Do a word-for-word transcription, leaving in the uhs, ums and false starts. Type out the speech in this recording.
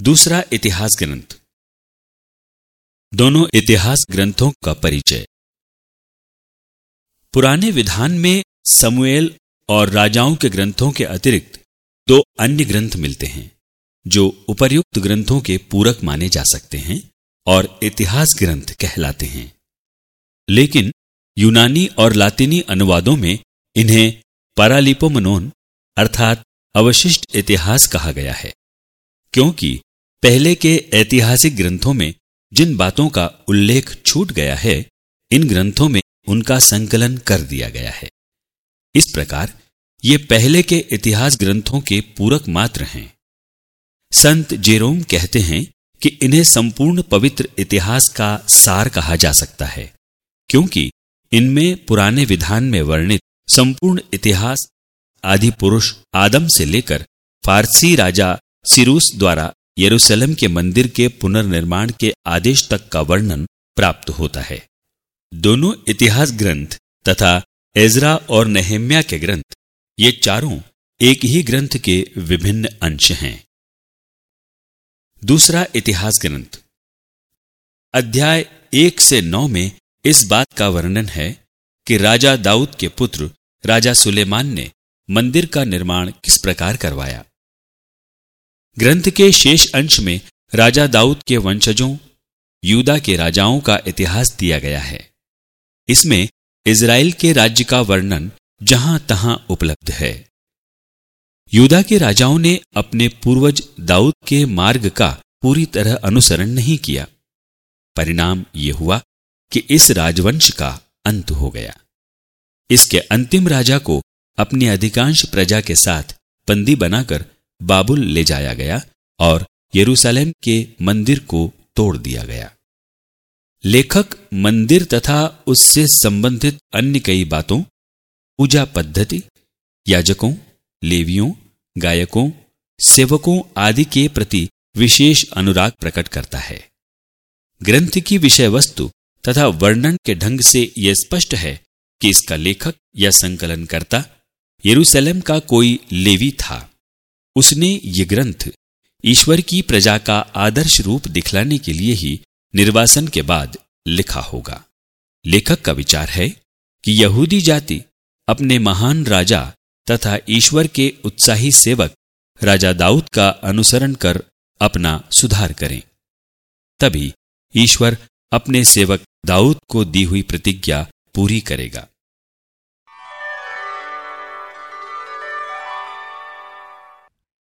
दूसरा इतिहास ग्रंथ। दोनों इतिहास ग्रंथों का परिचय। पुराने विधान में समूएल और राजाओं के ग्रंथों के अतिरिक्त दो अन्य ग्रंथ मिलते हैं जो उपर्युक्त ग्रंथों के पूरक माने जा सकते हैं और इतिहास ग्रंथ कहलाते हैं, लेकिन यूनानी और लातीनी अनुवादों में इन्हें पारालिपोमनोन अर्थात अवशिष्ट इतिहास कहा गया है, क्योंकि पहले के ऐतिहासिक ग्रंथों में जिन बातों का उल्लेख छूट गया है, इन ग्रंथों में उनका संकलन कर दिया गया है। इस प्रकार ये पहले के इतिहास ग्रंथों के पूरक मात्र हैं। संत जेरोम कहते हैं कि इन्हें संपूर्ण पवित्र इतिहास का सार कहा जा सकता है, क्योंकि इनमें पुराने विधान में वर्णित संपूर्ण इतिहास आदि पुरुष आदम से लेकर फारसी राजा सिरूस द्वारा यरूशलेम के मंदिर के पुनर्निर्माण के आदेश तक का वर्णन प्राप्त होता है। दोनों इतिहास ग्रंथ तथा एजरा और नेहेम्या के ग्रंथ, ये चारों एक ही ग्रंथ के विभिन्न अंश हैं। दूसरा इतिहास ग्रंथ। अध्याय एक से नौ में इस बात का वर्णन है कि राजा दाऊद के पुत्र राजा सुलेमान ने मंदिर का निर्माण किस प्रकार करवाया। ग्रंथ के शेष अंश में राजा दाऊद के वंशजों यूदा के राजाओं का इतिहास दिया गया है। इसमें इजराइल के राज्य का वर्णन जहां तहां उपलब्ध है। यूदा के राजाओं ने अपने पूर्वज दाऊद के मार्ग का पूरी तरह अनुसरण नहीं किया। परिणाम यह हुआ कि इस राजवंश का अंत हो गया। इसके अंतिम राजा को अपनी अधिकांश प्रजा के साथ बंदी बनाकर बाबुल ले जाया गया और यरूशलेम के मंदिर को तोड़ दिया गया। लेखक मंदिर तथा उससे संबंधित अन्य कई बातों, पूजा पद्धति, याजकों, लेवियों, गायकों, सेवकों आदि के प्रति विशेष अनुराग प्रकट करता है। ग्रंथ की विषय वस्तु तथा वर्णन के ढंग से यह स्पष्ट है कि इसका लेखक या संकलनकर्ता यरूशलेम का कोई लेवी था। उसने ये ग्रंथ ईश्वर की प्रजा का आदर्श रूप दिखलाने के लिए ही निर्वासन के बाद लिखा होगा। लेखक का विचार है कि यहूदी जाति अपने महान राजा तथा ईश्वर के उत्साही सेवक राजा दाऊद का अनुसरण कर अपना सुधार करें, तभी ईश्वर अपने सेवक दाऊद को दी हुई प्रतिज्ञा पूरी करेगा।